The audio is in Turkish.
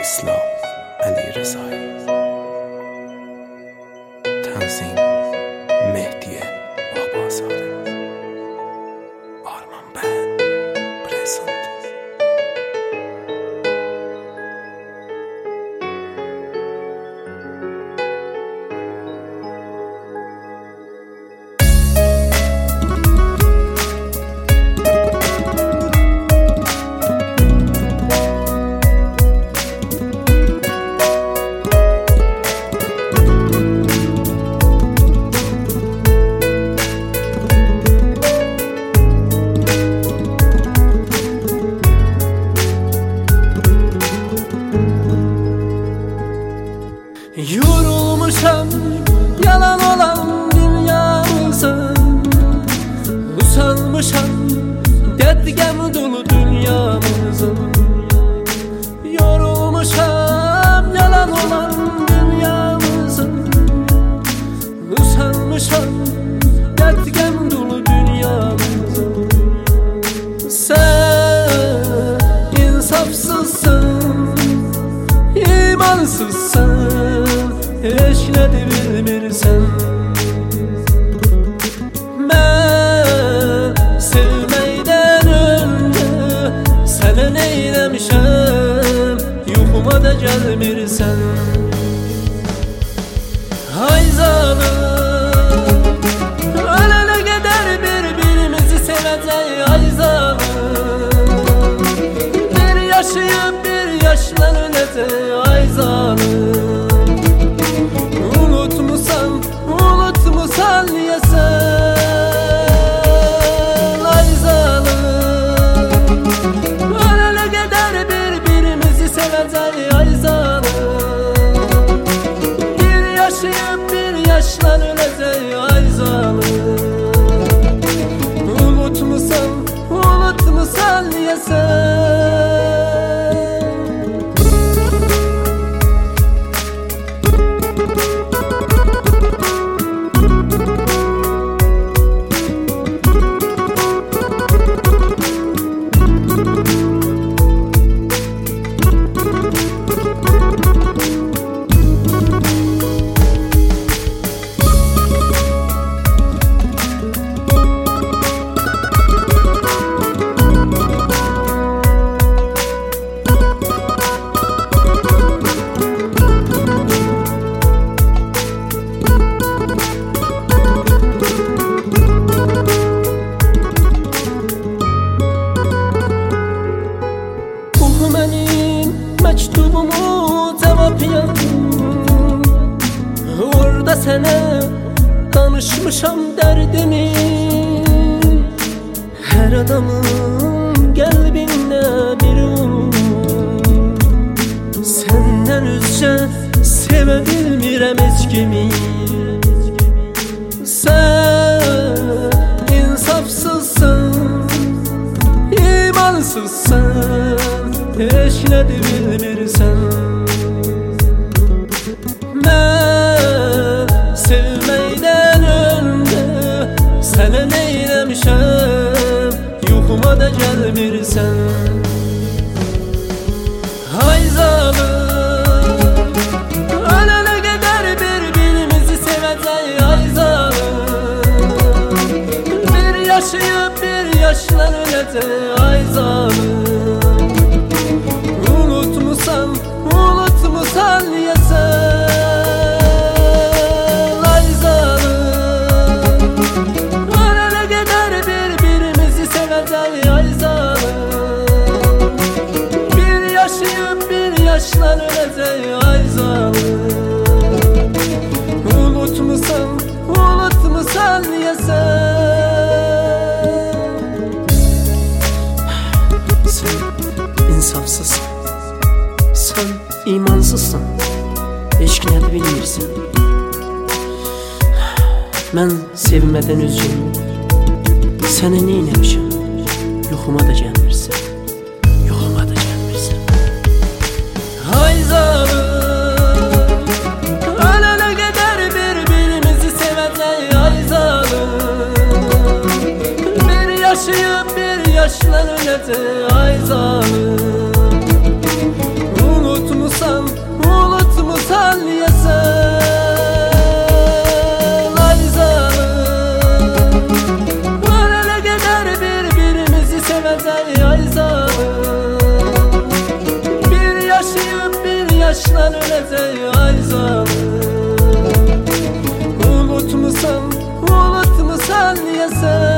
İslam Əli Rızai. Tanzim Mehdiye Abazadə. Arman Band Present. Yorulmuşam yalan olan dünyamıza, usanmışam dertgem dolu dünyamıza. Yorulmuşam yalan olan dünyamıza, usanmışam dertgem dolu dünyamıza. Sen insafsızsın, imansızsın, eşledi bilmirsen. Ben sevmeyden önce sana neylemişem, yuxuma da gelmirsen. Hay zalim, ölene kadar birbirimizi sevecek. Hay zalim, bir yaşayıp bir yaşlan ölecek. Ay zalim, unutmuşsan niye sen? Ay zalim, ölene kadar birbirimizi sevecek. Ay zalim, bir yaşayıp bir yaşlan ölecek. Ay zalim, unutmuşsan niye sen? Mektubumu cevap yazdım, orada sana danışmışam derdimi. Her adamın kalbinde bir umut, senden özce seve bilmirem hiç kimi. Sen insafsızsın, imansızsın, eşledi bilmirsen. Ben sevmeyden önce sana neylemişem, yuxuma da gelmirsen. Hay zalim, ölene kadar birbirimizi sevecek. Ay zalim, bir yaşayıp bir yaşlan ölecek. Ay zalim, unutmuşsan niye sen? Ay zalim, ölene kadar birbirimizi sevecek. Ay zalim, bir yaşayıp bir yaşlan ölecek. Ay zalim, unutmuşsan niye sen? Sen insafsızsın, sen imansızsın, eşk nədir bilmirsən. Mən sevmədən özüm sənə neyləmişəm, yuxuma da gəlmirsən, yuxuma da gəlmirsən. Ay zalim, ölene kadar birbirimizi sevecek. Ay zalim, bir yaşayıp bir yaşlan ölecek. Ay zalim, unutmuşsan Unutmusan, unutmusan ya sen ay zalim. Ölene kadar birbirimizi seveceğiz ay zalim. Bir yaşayıp bir yaşlan öleceğiz ay zalim. Unutmusan, unutmusan ya sen